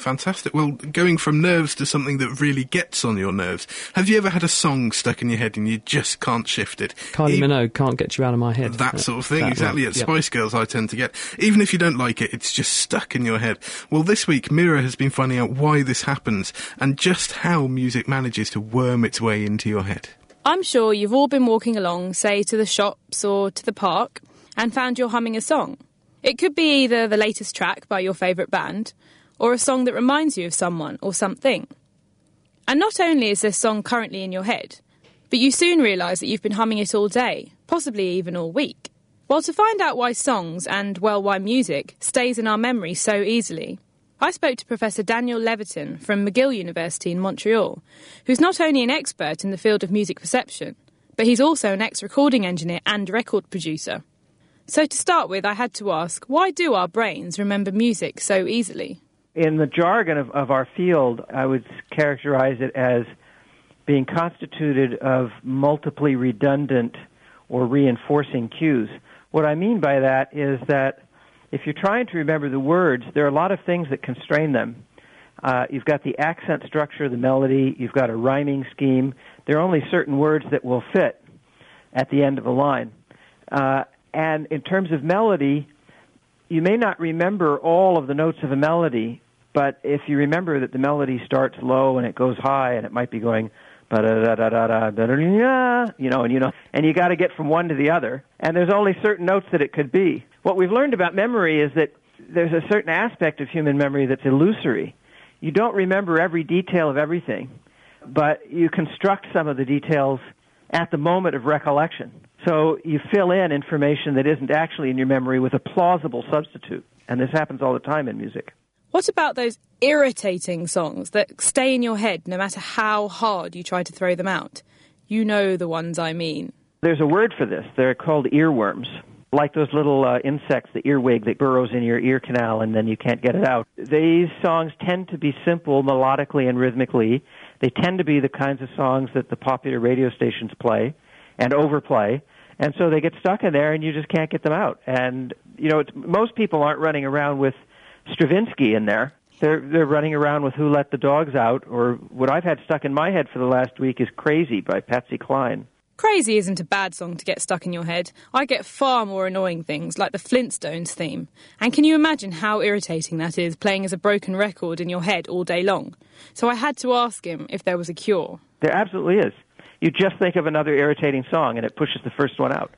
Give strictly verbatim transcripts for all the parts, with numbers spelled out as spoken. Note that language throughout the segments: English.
fantastic. Well, going from nerves to something that really gets on your nerves. Have you ever had a song stuck in your head and you just can't shift it? Kylie e- Minogue, Can't Get You Out of My Head. That sort of thing, that exactly. one. At Yep. Spice Girls, I tend to get. Even if you don't like it, it's just stuck in your head. Well, this week, Mira has been finding out why this happens and just how music manages to worm its way into your head. I'm sure you've all been walking along, say, to the shops or to the park, and found you're humming a song. It could be either the latest track by your favourite band, or a song that reminds you of someone or something. And not only is this song currently in your head, but you soon realise that you've been humming it all day, possibly even all week. Well, to find out why songs, and, well, why music, stays in our memory so easily, I spoke to Professor Daniel Levitin from McGill University in Montreal, who's not only an expert in the field of music perception, but he's also an ex-recording engineer and record producer. So to start with, I had to ask, why do our brains remember music so easily? In the jargon of, of our field, I would characterize it as being constituted of multiply redundant or reinforcing cues. What I mean by that is that if you're trying to remember the words, there are a lot of things that constrain them. Uh, you've got the accent structure of the melody, you've got a rhyming scheme. There are only certain words that will fit at the end of a line. Uh, and in terms of melody, you may not remember all of the notes of a melody, but if you remember that the melody starts low and it goes high, and it might be going ba-da-da-da-da-da-da-da, you know, and you know, and you got to get from one to the other, and there's only certain notes that it could be. What we've learned about memory is that there's a certain aspect of human memory that's illusory. You don't remember every detail of everything, but you construct some of the details at the moment of recollection. So you fill in information that isn't actually in your memory with a plausible substitute, and this happens all the time in music. What about those irritating songs that stay in your head no matter how hard you try to throw them out? You know the ones I mean. There's a word for this. They're called earworms, like those little uh, insects, the earwig that burrows in your ear canal and then you can't get it out. These songs tend to be simple melodically and rhythmically. They tend to be the kinds of songs that the popular radio stations play and overplay, and so they get stuck in there and you just can't get them out. And, you know, it's, most people aren't running around with Stravinsky in there. They're they're running around with Who Let the Dogs Out, or what I've had stuck in my head for the last week is Crazy by Patsy Cline. Crazy isn't a bad song to get stuck in your head. I get far more annoying things, like the Flintstones theme. And can you imagine how irritating that is, playing as a broken record in your head all day long? So I had to ask him if there was a cure. There absolutely is. You just think of another irritating song and it pushes the first one out.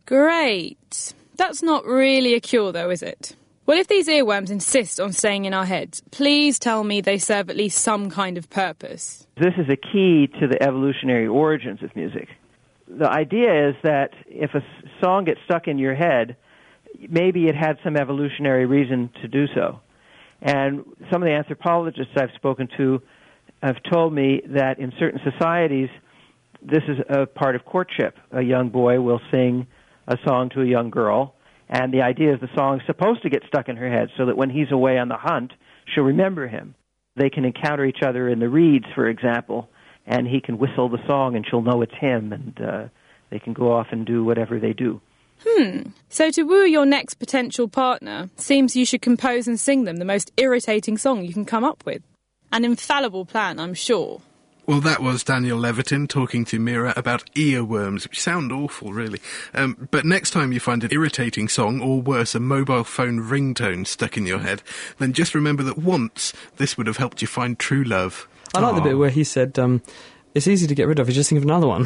Great. That's not really a cure, though, is it? Well, if these earworms insist on staying in our heads, please tell me they serve at least some kind of purpose. This is a key to the evolutionary origins of music. The idea is that if a song gets stuck in your head, maybe it had some evolutionary reason to do so. And some of the anthropologists I've spoken to have told me that in certain societies, this is a part of courtship. A young boy will sing a song to a young girl, and the idea is the song's supposed to get stuck in her head so that when he's away on the hunt, she'll remember him. They can encounter each other in the reeds, for example, and he can whistle the song and she'll know it's him, and uh, they can go off and do whatever they do. Hmm. So to woo your next potential partner, seems you should compose and sing them the most irritating song you can come up with. An infallible plan, I'm sure. Well, that was Daniel Levitin talking to Mira about earworms, which sound awful, really. Um, but next time you find an irritating song, or worse, a mobile phone ringtone stuck in your head, then just remember that once this would have helped you find true love. I like Aww. the bit where he said, um, it's easy to get rid of, you just think of another one.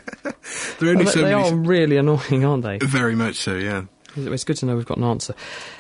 There are only they so they many... are really annoying, aren't they? Very much so, yeah. It's good to know we've got an answer.